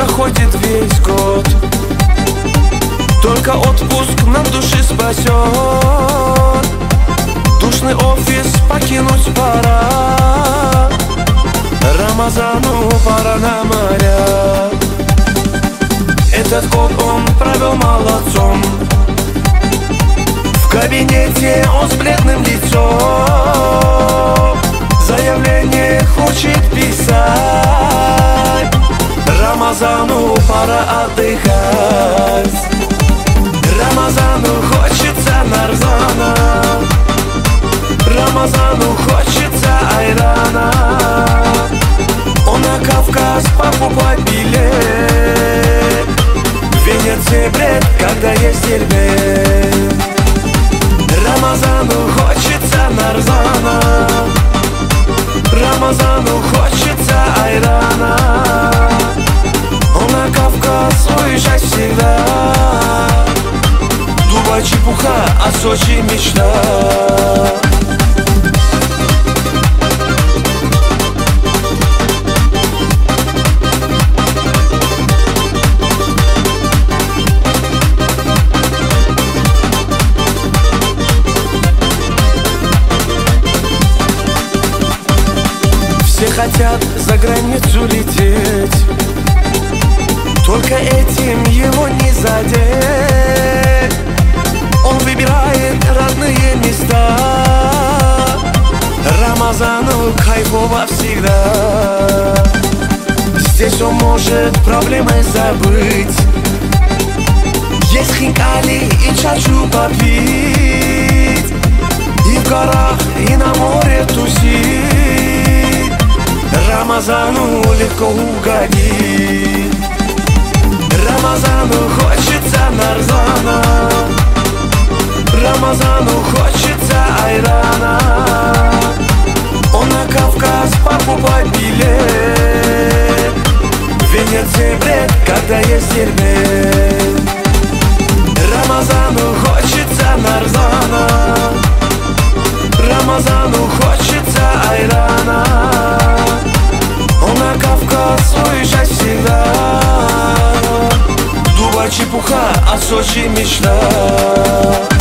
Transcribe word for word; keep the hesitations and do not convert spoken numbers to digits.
проходит весь год. Только отпуск нам души спасет. Душный офис покинуть пора. Рамазану пора на моря. Этот год он провел молодцом. В кабинете он с бледным лицом. Заявление хочет писать. Рамазану пора отдыхать. Рамазану хочется нарзана. Рамазану хочется айрана. Он на Кавказ покупать билет. В Венеции бред, когда есть дербет. Рамазану хочется нарзана. Рамазану хочется айрана. Он на Кавказ уезжать всегда. Дубай чепуха, а Сочи мечта. Все хотят за границу лететь, только этим его не задеть. Он выбирает родные места. Рамазану кайфово всегда. Здесь он может проблемы забыть. Есть хинкали и чачу попить. И в горах, и на море тусить. Рамазану легко угодить. Рамазану хочется нарзана. Рамазану хочется айрана. Он на Кавказ покупать билет. В Венеции бред, когда есть дербет. Рамазану хочется нарзана. Рамазану хочется айрана. Он на Кавказ уезжать всегда. Дубай чепуха, а Сочи мечта.